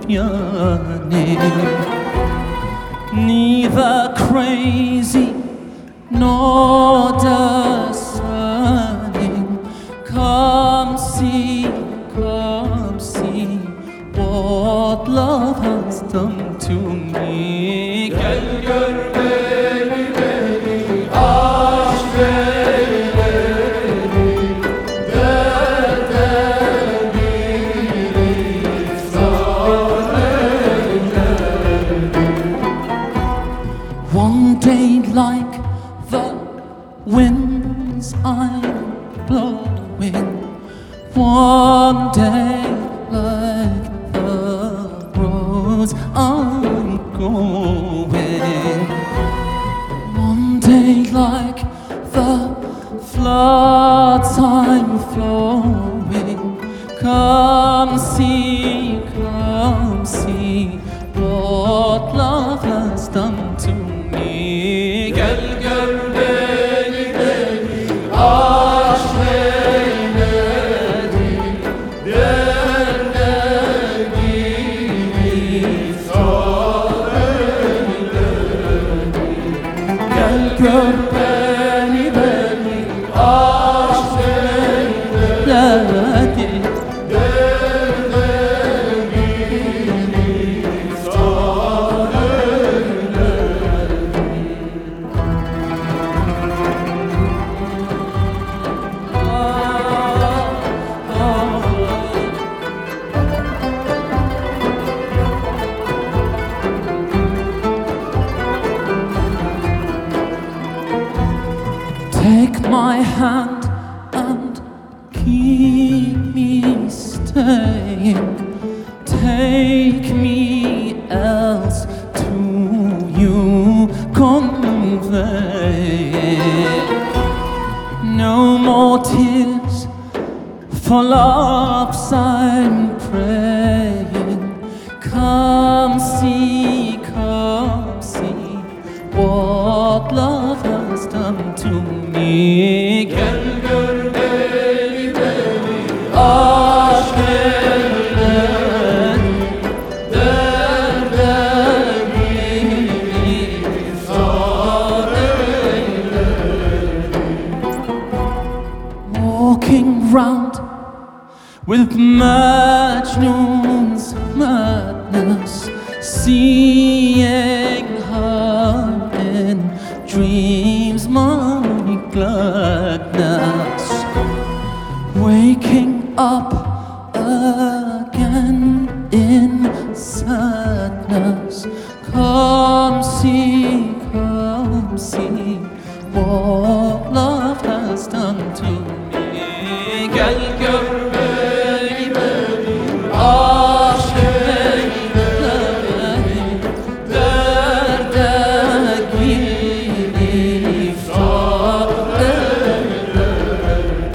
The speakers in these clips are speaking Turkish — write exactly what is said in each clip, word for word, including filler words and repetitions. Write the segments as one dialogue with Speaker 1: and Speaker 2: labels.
Speaker 1: yani. Neither crazy nor discerning. Come see, come see what love has done to me. Gel gör beni, beni aşk eyledi, derde giriftar eyledi. One day like the winds I'm blowing, one day like the roads I'm going, one day like the floods I'm flowing. Come see, come see what love has done to me. Gel gör beni, beni aşk eyledi, derde giriftar eyledi. Gel gör beni, beni aşk eyledi, derde giriftar eyledi. Take my hand and keep me staying. Take me else to you convey. No more tears for loves I'm praying. Come see, come see what love has done to me. Gel gör beni, beni aşk eyledi, derde giriftar eyledi. Walking round with Majnun's madness, seeing her in dreams my gladness, waking up again in sadness. Come see, come see what love has done to me. Gel gör beni, beni aşk eyledi, derde giriftar eyledi.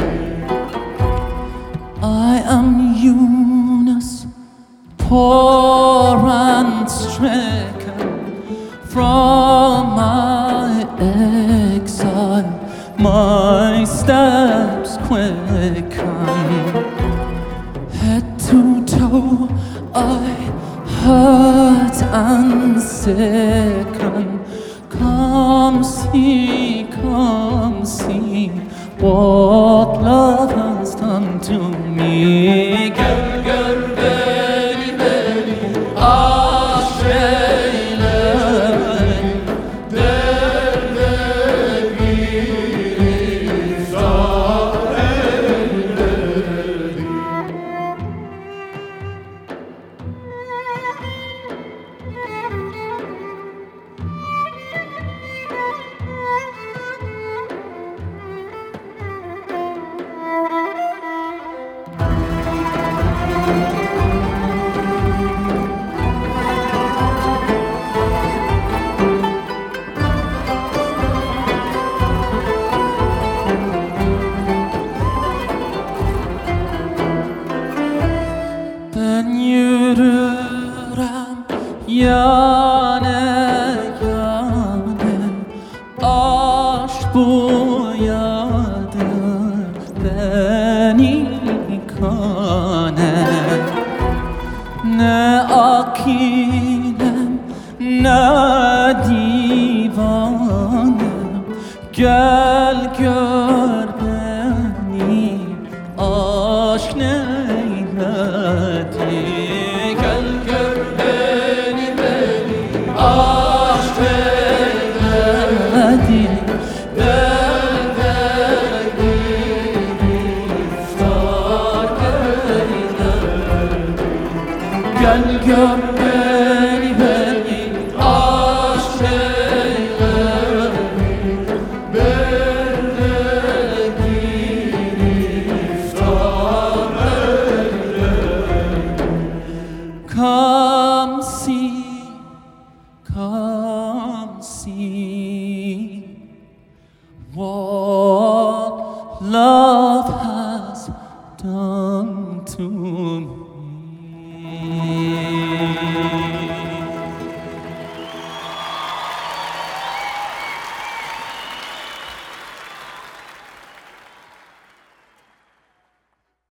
Speaker 1: I am Yunus, poor and stricken from my exile. My steps quicken, head to toe I hurt and sicken. Come see, come see what love has done to me. Gel gör beni, beni aşk eyledi, derde giriftar eyledi. Ben yürürüm yane yane, aşk boyadır beni kane. ne akilem ne divanem. Gel gör beni aşk neyledi. Gel gör beni beni aşk neyledi. Gel gör beni beni aşk neyledi. Bende giriftar eyledi. Come see, come see what love has done to me.